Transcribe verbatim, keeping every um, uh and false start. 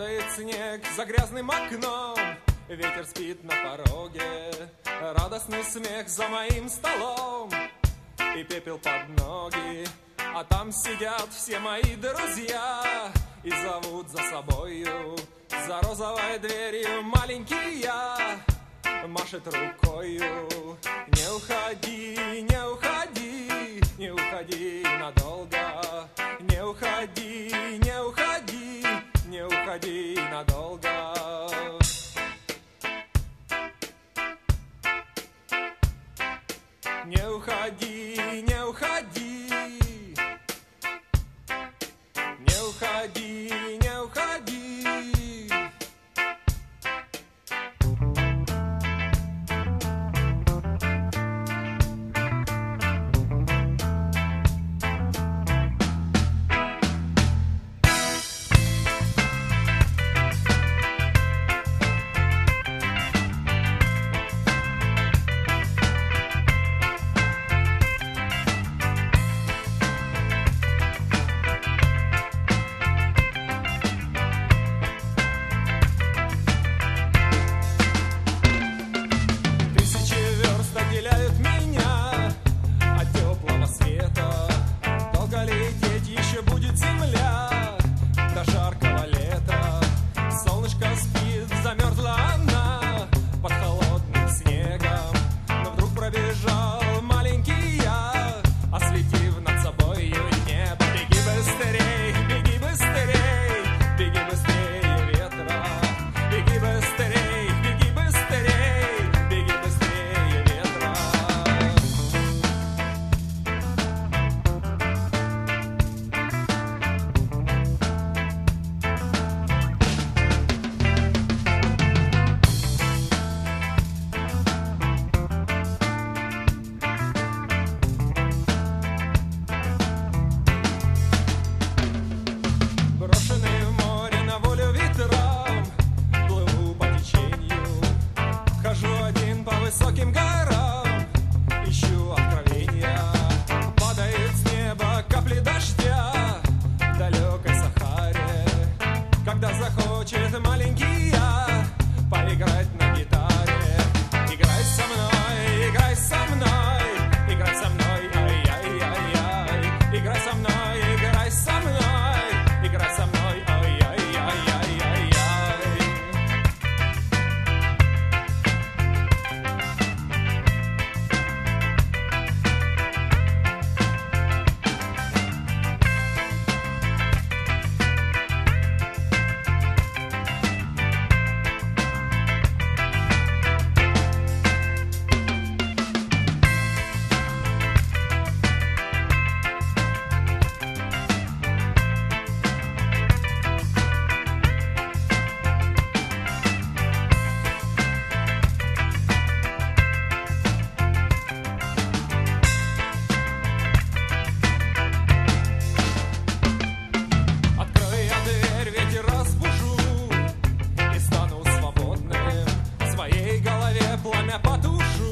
Падает снег за грязным окном, ветер спит на пороге, радостный смех за моим столом и пепел под ноги. А там сидят все мои друзья и зовут за собою. За розовой дверью маленький я машет рукою. Не уходи, не уходи, не уходи надолго. Не уходи, не уходи, не уходи надолго. Не уходи, не уходи, не уходи, не уходи. Высоким горам ищу откровения. Падает с неба капли дождя в далекой Сахаре. Когда захочет маленький я поиграть на гитаре. Играй со мной, играй со мной, играй со мной, ай-яй-яй-яй. Играй со мной, играй со мной, играй со мной, ай-яй-яй-яй-яй. Пламя потушу